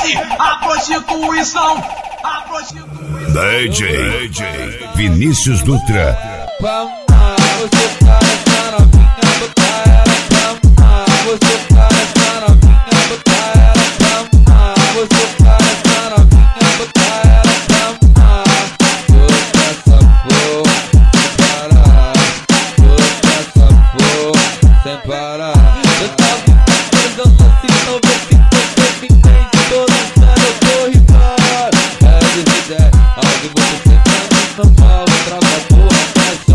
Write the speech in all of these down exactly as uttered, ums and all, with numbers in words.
desce a prostituição, a prostituição. D J, D J Vinícius Dutra. Vamos lá, você tá essa novinha, botar ela, vamos lá, você tá essa novinha, botar ela, vamos lá, você tá essa novinha, botar ela, vamos lá. Bota essa porra sem parar, bota essa porra sem parar. Eu tava pensando assim, talvez se você me entende, tô lançando, eu tô rimando. É de ideia, algo você sentando no mal, trava a porra.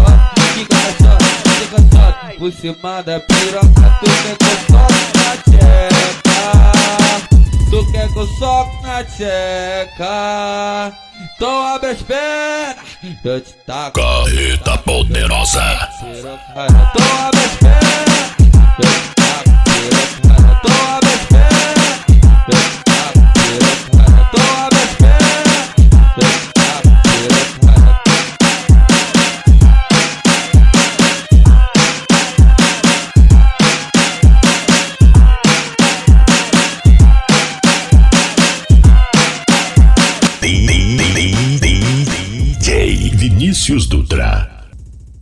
Por cima da piroca, tu quer que eu soque na tcheca, tu quer que eu soque na tcheca. Então abre as pernas, eu te taco. Carreta poderosa. Então abre as pernas, eu te